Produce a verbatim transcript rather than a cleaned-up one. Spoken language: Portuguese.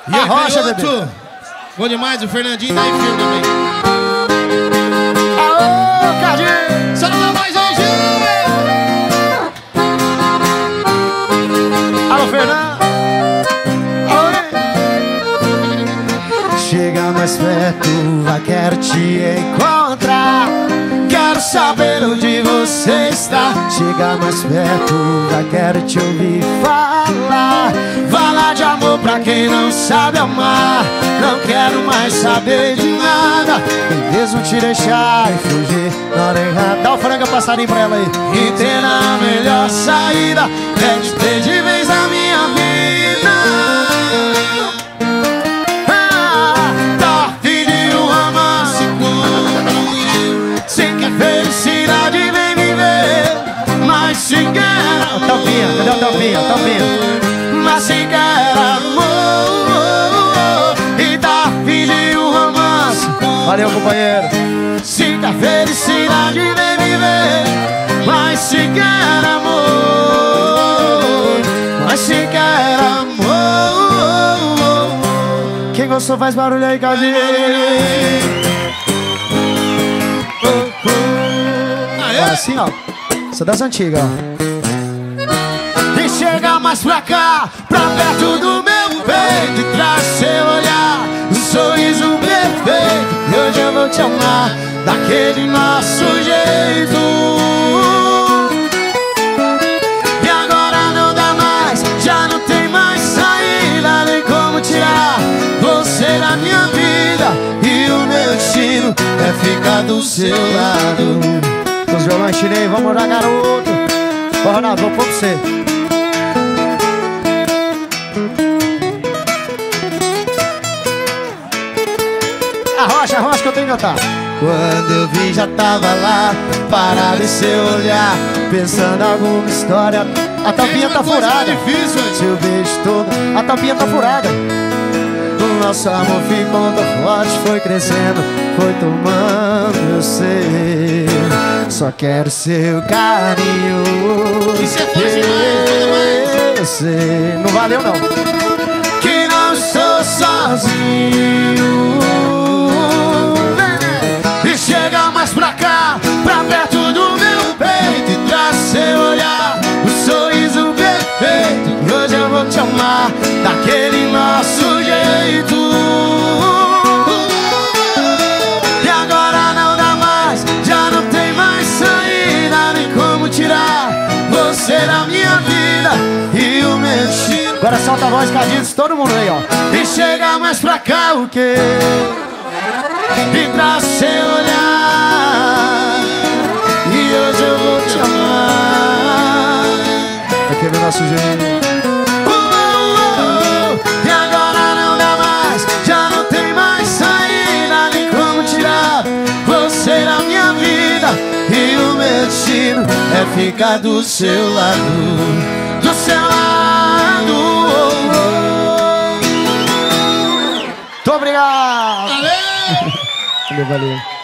E a Rocha, bebê. Bom demais, o Fernandinho tá aí firme também. Aô, Cadinho! Solta mais aí, gente! Alô, Fernando! Chega mais perto, vai, quero te encontrar. Quero saber onde você está. Chega mais perto, vai, quero te ouvir falar. Falar de amor pra quem não sabe amar. Não quero mais saber de nada. Em vez de te deixar e fugir na hora errada. Dá o franga passarinho pra ela aí. Entenda a melhor saída é te ter de vez a minha vida. Felicidade vem viver, mas se quer amor. Tampinha, cadê a tampinha? Tampinha. Mas se quer amor e tá fingindo um romance. Valeu, companheiro. Se quer felicidade vem viver, mas se quer amor. Mas se quer amor. Quem gostou faz barulho aí, Cadinho. Assim, ó, essa das antigas, ó. E chega mais pra cá, pra perto do meu peito, e traz seu olhar, um sorriso perfeito. E hoje eu vou te amar daquele nosso jeito. E agora não dá mais, já não tem mais saída, nem como tirar você da minha vida. E o meu destino é ficar do seu lado. Os violões tirei, vamos orar, garoto. Ô, Ronaldo, vou pôr pra você. Arrocha, arrocha que eu tenho que cantar. Quando eu vi já tava lá, parado em seu olhar, pensando alguma história. A tampinha tá furada. Difícil, seu beijo todo, a tampinha tá furada. O nosso amor ficou tão forte, foi crescendo, foi tomando, eu sei. Só quero seu carinho. Isso é forte demais, eu sei. Não valeu não. Que não estou sozinho. E chega mais pra cá, pra perto do meu peito, e traz seu olhar, um sorriso perfeito. E hoje eu vou te amar daquele nosso jeito. E agora não dá mais, já não tem mais saída, nem como tirar você da minha vida e o meu destino. Agora solta a voz, Cadinho, todo mundo aí, ó. E chega mais pra cá o quê? E pra seu olhar, e hoje eu vou te amar daquele nosso jeito. E agora não dá mais, já não tem mais saída, nem como tirar você da minha vida. E o meu destino é ficar do seu lado, do seu lado. Muito obrigado. Valeu! Valeu, valeu.